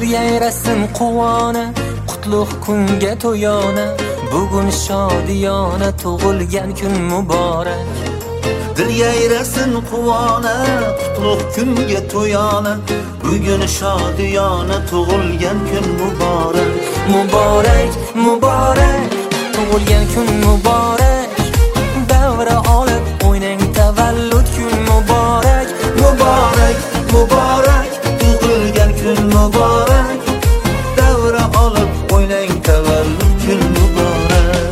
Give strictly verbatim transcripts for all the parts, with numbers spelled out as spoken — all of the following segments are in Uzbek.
yayrasin quvona, qutlug' kunga to'yona, bugun shodiyona, tug'ilgan kun muborak. Dil yayrasin quvona, qutlug' kunga to'yona, bugun shodiyona, tug'ilgan kun muborak. Muborak, muborak, tug'ilgan kun muborak, davra olib o'ynang, tavallud kun muborak. Muborak, muborak, tug'ilgan kun muborak, davra olib o'ynang, tavallud kun muborak.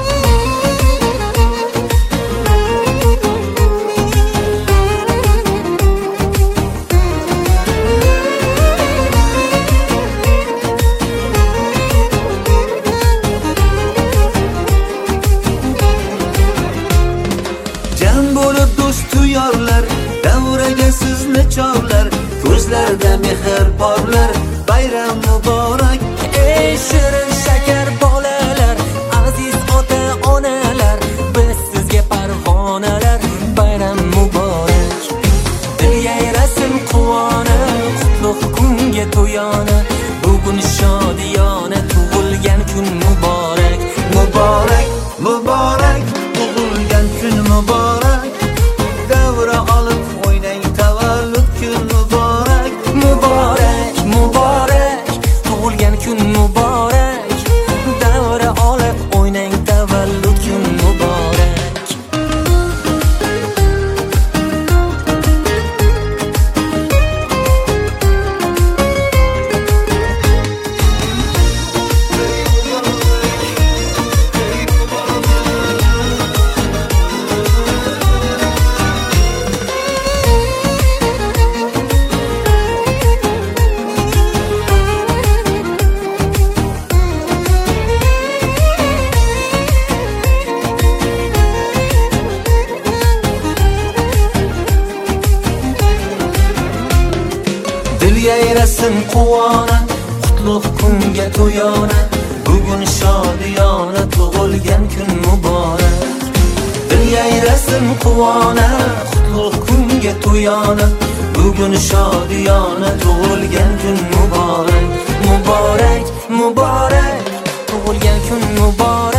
Jam bo'lib do'stu yorlar, davraga sizni chorlar, ko'zlarda mehr porlar, bayram muborak. Ey shirin shakar bolalar, aziz ota onalar, biz sizga parvonalar, bayram muborak. Dil yayrasin quvona, qutlug' kunga to'yona, bugun shodiyona, tug'ilgan kun muborak. Muborak, muborak, tug'ilgan kun muborak, davra olib o'ynang, tavallud kun muborak. Muborak, muborak, tug'ilgan kun muborak, davra olib o'ynang, tavallud kun muborak. Dil yayrasin quvona, qutlug' kunga to'yona, bugun shodiyona, tug'ilgan kun muborak. Dil yayrasin quvona, qutlug' kunga to'yona, bugun shodiyona, tug'ilgan kun muborak. Muborak, muborak, tug'ilgan kun muborak.